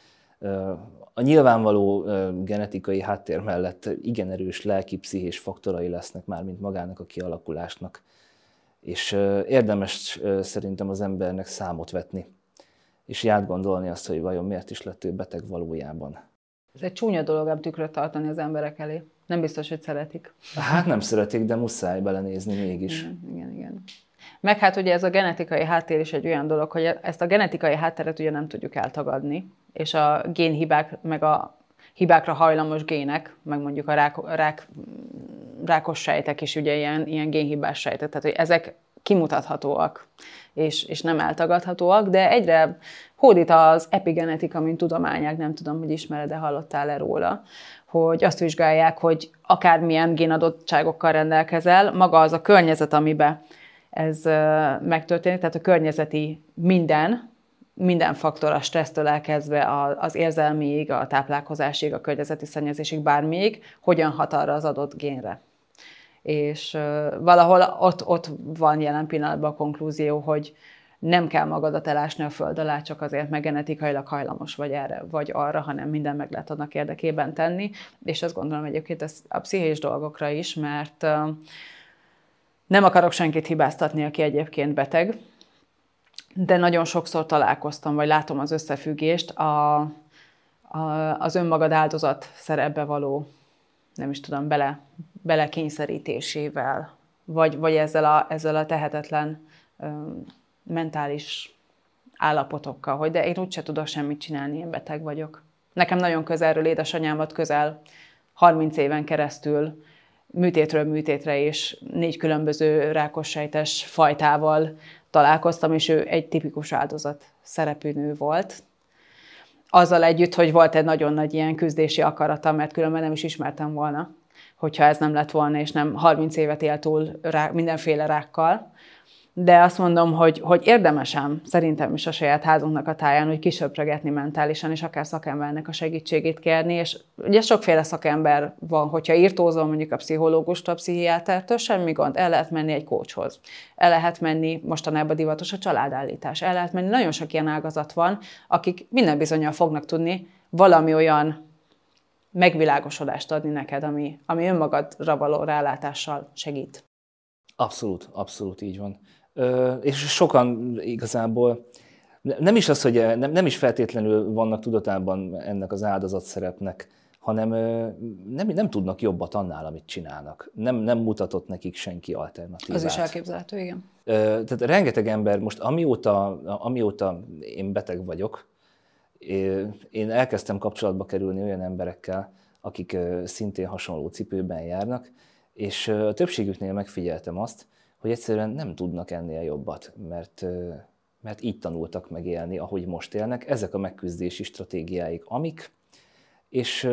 B: a nyilvánvaló genetikai háttér mellett igen erős lelki-pszichés faktorai lesznek már, mint magának a kialakulásnak. És érdemes szerintem az embernek számot vetni, és átgondolni azt, hogy vajon miért is lett ő beteg valójában.
A: Ez egy csúnya dolog ám tükröt tartani az emberek elé. Nem biztos, hogy szeretik.
B: Hát nem szeretik, de muszáj belenézni mégis.
A: Igen, igen, igen. Meg hát ugye ez a genetikai háttér is egy olyan dolog, hogy ezt a genetikai hátteret ugye nem tudjuk eltagadni, és a génhibák, meg a hibákra hajlamos gének, meg mondjuk a rák, rák, rákos sejtek is ugye ilyen, ilyen génhibás sejtek, tehát hogy ezek kimutathatóak, és, és nem eltagadhatóak, de egyre hódít az epigenetika, mint tudományág, nem tudom, hogy ismered-e, hallottál-e róla, hogy azt vizsgálják, hogy akármilyen génadottságokkal rendelkezel, maga az a környezet, amiben ez megtörténik, tehát a környezeti minden, minden faktor, a stressztől elkezdve az érzelmiig, a táplálkozásig, a környezeti szennyezésig, bármiig, hogyan hat arra az adott génre. És valahol ott, ott van jelen pillanatban a konklúzió, hogy nem kell magadat elásni a föld alá, csak azért, meg genetikailag hajlamos vagy erre, vagy arra, hanem minden meg lehet annak érdekében tenni. És azt gondolom egyébként ez a pszichés dolgokra is, mert nem akarok senkit hibáztatni, aki egyébként beteg, de nagyon sokszor találkoztam, vagy látom az összefüggést a, a, az önmagad áldozat szerepbe való, nem is tudom, bele, belekényszerítésével, vagy, vagy ezzel, a, ezzel a tehetetlen um, mentális állapotokkal, hogy de én úgyse tudok semmit csinálni, én beteg vagyok. Nekem nagyon közelről édesanyámat közel harminc éven keresztül műtétről műtétre és négy különböző rákossejtes fajtával találkoztam, és ő egy tipikus áldozat szerepű nő volt. Azzal együtt, hogy volt egy nagyon nagy ilyen küzdési akarata, mert különben nem is ismertem volna, hogyha ez nem lett volna, és nem harminc évet élt túl rá, mindenféle rákkal. De azt mondom, hogy, hogy érdemesem szerintem is a saját házunknak a táján, hogy kisöprögetni mentálisan, és akár szakembernek a segítségét kérni, és ugye sokféle szakember van, hogyha írtózol mondjuk a pszichológustól, a pszichiátertől, semmi gond, el lehet menni egy coachhoz. El lehet menni, mostanában divatos a családállítás, el lehet menni, nagyon sok ilyen ágazat van, akik minden bizonnyal fognak tudni valami olyan megvilágosodást adni neked, ami, ami önmagadra való rálátással segít.
B: Abszolút, abszolút így van. Ö, és sokan igazából nem is az, hogy nem, nem is feltétlenül vannak tudatában ennek az áldozatszerepnek, hanem ö, nem, nem tudnak jobbat annál, amit csinálnak. Nem, nem mutatott nekik senki alternatívát.
A: Az is elképzelhető, igen.
B: Ö, tehát rengeteg ember, most amióta, amióta én beteg vagyok, én elkezdtem kapcsolatba kerülni olyan emberekkel, akik szintén hasonló cipőben járnak, és a többségüknél megfigyeltem azt, hogy egyszerűen nem tudnak ennél jobbat, mert, mert így tanultak meg élni, ahogy most élnek. Ezek a megküzdési stratégiáik amik, és,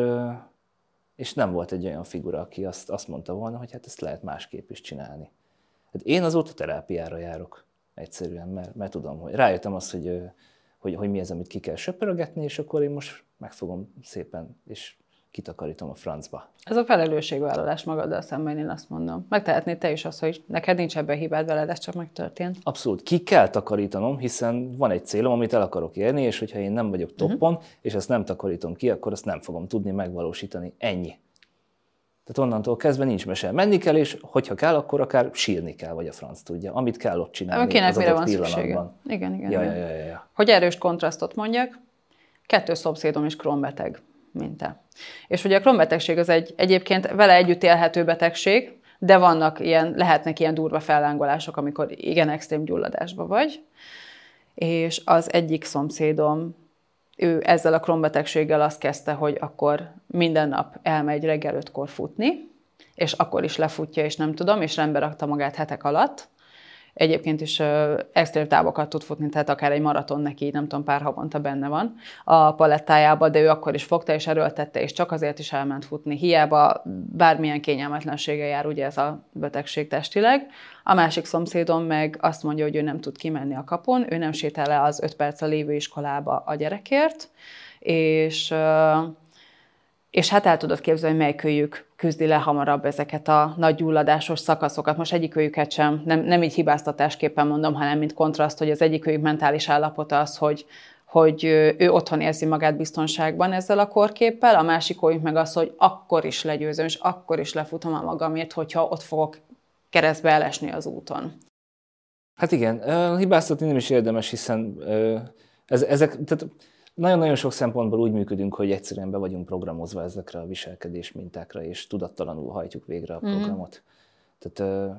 B: és nem volt egy olyan figura, aki azt, azt mondta volna, hogy hát ezt lehet másképp is csinálni. Hát én azóta terápiára járok egyszerűen, mert, mert tudom, hogy rájöttem azt, hogy, hogy, hogy mi az, amit ki kell söpörgetni, és akkor én most megfogom szépen, és kitakarítom a francba.
A: Ez a felelősségvállalás magaddal szemben, én azt mondom. Megtehetnéd te is azt, hogy neked nincs ebben hibád veled, ez csak megtörtént.
B: Abszolút. Ki kell takarítanom, hiszen van egy célom, amit el akarok érni, és hogyha én nem vagyok toppon, uh-huh. és ezt nem takarítom ki, akkor azt nem fogom tudni megvalósítani. Ennyi. Tehát onnantól kezdve nincs mese. Menni kell, és hogyha kell, akkor akár sírni kell, vagy a franc tudja. Amit kell ott csinálni
A: kinek
B: az
A: mire
B: adott
A: van
B: pillanatban.
A: Szüksége? Igen, igen.
B: Ja,
A: igen.
B: ja, ja, ja.
A: Hogy erős kontrasztot mondjak, kettős szomszédom is Crohn-beteg, mint te. És ugye a Crohn-betegség az egy egyébként vele együtt élhető betegség, de vannak ilyen, lehetnek ilyen durva fellángolások, amikor igen extrém gyulladásban vagy. És az egyik szomszédom, ő ezzel a Crohn-betegséggel azt kezdte, hogy akkor minden nap elmegy reggel ötkor futni, és akkor is lefutja, és nem tudom, és rendbe rakta magát hetek alatt. Egyébként is uh, extrém távokat tud futni, tehát akár egy maraton neki, nem tudom, pár havonta benne van a palettájában, de ő akkor is fogta és erőltette, és csak azért is elment futni. Hiába bármilyen kényelmetlensége jár ugye ez a betegség testileg. A másik szomszédom meg azt mondja, hogy ő nem tud kimenni a kapun, ő nem sétál le az öt perc a lévő iskolába a gyerekért, és... Uh, És hát el tudod képzelni, hogy melyikőjük küzdi le hamarabb ezeket a nagy gyulladásos szakaszokat. Most egyikőjüket sem, nem, nem így hibáztatásképpen mondom, hanem mint kontraszt, hogy az egyikőjük mentális állapota az, hogy, hogy ő otthon érzi magát biztonságban ezzel a korképpel, a másikőjük meg az, hogy akkor is legyőzöm, és akkor is lefutom a magamért, hogyha ott fogok keresztbe elesni az úton.
B: Hát igen, hibáztatni nem is érdemes, hiszen ez, ezek... Tehát nagyon-nagyon sok szempontból úgy működünk, hogy egyszerűen be vagyunk programozva ezekre a viselkedés mintákra, és tudattalanul hajtjuk végre a programot. Mm. Tehát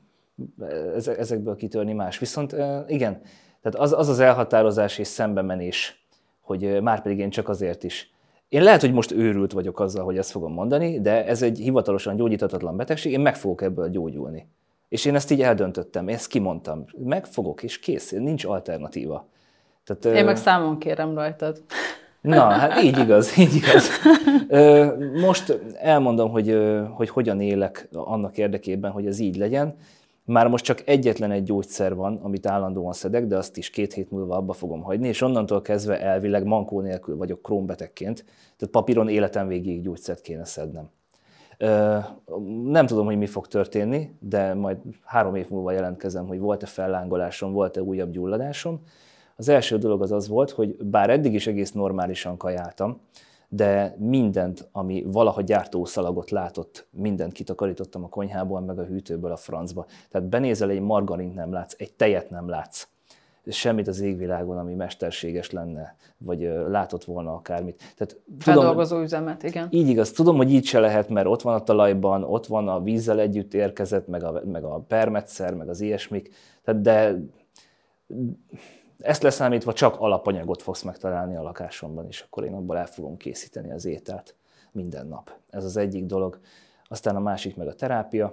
B: ezekből kitörni más. Viszont igen, tehát az az, az elhatározás és szembemenés, hogy már pedig én csak azért is. Én lehet, hogy most őrült vagyok azzal, hogy ezt fogom mondani, de ez egy hivatalosan gyógyíthatatlan betegség, én meg fogok ebből gyógyulni. És én ezt így eldöntöttem, én ezt kimondtam. Meg fogok, és kész, nincs alternatíva.
A: Tehát, én meg számon kérem rajtad.
B: Na, hát így igaz, így igaz. Most elmondom, hogy, hogy hogyan élek annak érdekében, hogy ez így legyen. Már most csak egyetlen egy gyógyszer van, amit állandóan szedek, de azt is két hét múlva abba fogom hagyni, és onnantól kezdve elvileg mankó nélkül vagyok Crohn-betegként, tehát papíron életem végéig gyógyszert kéne szednem. Nem tudom, hogy mi fog történni, de majd három év múlva jelentkezem, hogy volt-e fellángolásom, volt-e újabb gyulladásom. Az első dolog az az volt, hogy bár eddig is egész normálisan kajáltam, de mindent, ami valaha gyártószalagot látott, mindent kitakarítottam a konyhából, meg a hűtőből a francba. Tehát benézel, egy margarint nem látsz, egy tejet nem látsz. Semmit az égvilágon, ami mesterséges lenne, vagy látott volna akármit. Tehát,
A: feldolgozó üzemet, igen.
B: Így igaz. Tudom, hogy így se lehet, mert ott van a talajban, ott van a vízzel együtt érkezett, meg a, meg a permetszer, meg az ilyesmik. Tehát, de ezt leszámítva csak alapanyagot fogsz megtalálni a lakásomban, és akkor én abból el fogom készíteni az ételt minden nap. Ez az egyik dolog. Aztán a másik meg a terápia,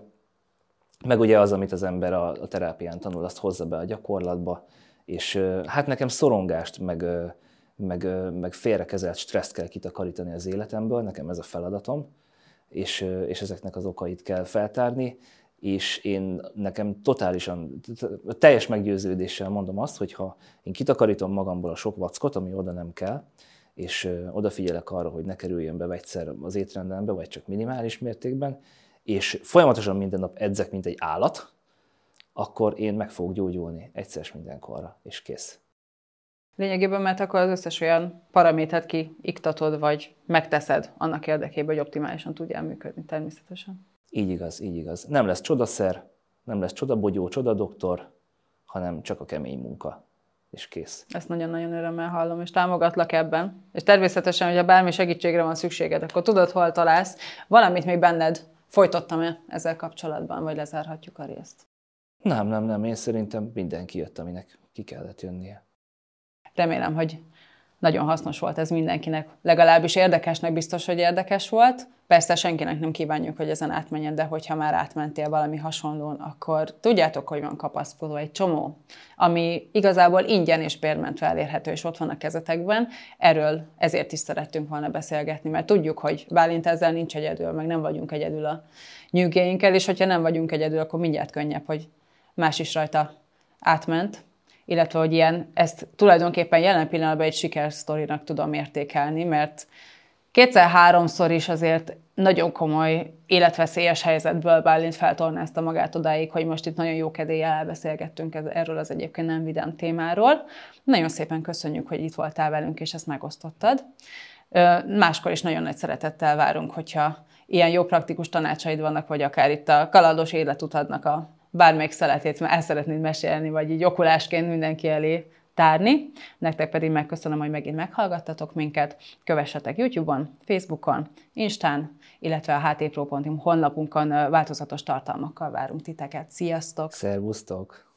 B: meg ugye az, amit az ember a, a terápián tanul, azt hozza be a gyakorlatba, és hát nekem szorongást, meg, meg, meg félrekezelt stresszt kell kitakarítani az életemből, nekem ez a feladatom, és, és ezeknek az okait kell feltárni, és én nekem totálisan, teljes meggyőződéssel mondom azt, hogy ha én kitakarítom magamból a sok vackot, ami oda nem kell, és odafigyelek arra, hogy ne kerüljön be vegyszer az étrendembe, vagy csak minimális mértékben, és folyamatosan minden nap edzek, mint egy állat, akkor én meg fogok gyógyulni egyszer és mindenkorra, és kész.
A: Lényegében, mert akkor az összes olyan paramétert kiiktatod, vagy megteszed annak érdekében, hogy optimálisan tudjál működni természetesen.
B: Így igaz, így igaz. Nem lesz csodaszer, nem lesz csodabogyó, csodadoktor, hanem csak a kemény munka, és kész.
A: Ezt nagyon-nagyon örömmel hallom, és támogatlak ebben. És természetesen, hogyha bármi segítségre van szükséged, akkor tudod, hol találsz. Valamit még benned folytottam-e ezzel kapcsolatban, vagy lezárhatjuk a részt?
B: Nem, nem, nem. Én szerintem mindenki jött, aminek ki kellett jönnie.
A: Remélem, hogy nagyon hasznos volt ez mindenkinek. Legalábbis érdekesnek biztos, hogy érdekes volt. Persze senkinek nem kívánjuk, hogy ezen átmenjen, de hogyha már átmentél valami hasonlón, akkor tudjátok, hogy van kapaszkodó egy csomó, ami igazából ingyen és bérmentve elérhető, és ott van a kezetekben. Erről ezért is szerettünk volna beszélgetni, mert tudjuk, hogy Bálint ezzel nincs egyedül, meg nem vagyunk egyedül a nyűgéinkkel, és hogyha nem vagyunk egyedül, akkor mindjárt könnyebb, hogy más is rajta átment. Illetve, hogy ilyen, ezt tulajdonképpen jelen pillanatban egy sikersztorinak tudom értékelni, mert kétszer-háromszor is azért nagyon komoly, életveszélyes helyzetből Bálint feltornázta magát odáig, hogy most itt nagyon jó kedéllyel elbeszélgettünk erről az egyébként nem vidám témáról. Nagyon szépen köszönjük, hogy itt voltál velünk, és ezt megosztottad. Máskor is nagyon nagy szeretettel várunk, hogyha ilyen jó praktikus tanácsaid vannak, vagy akár itt a kalandos életutadnak a bármelyik szeletét el szeretnéd mesélni, vagy így okulásként mindenki elé tárni. Nektek pedig megköszönöm, hogy megint meghallgattatok minket. Kövessetek YouTube-on, Facebookon, Instán, illetve a h t pro pont i u honlapunkon változatos tartalmakkal várunk titeket. Sziasztok!
B: Szervusztok!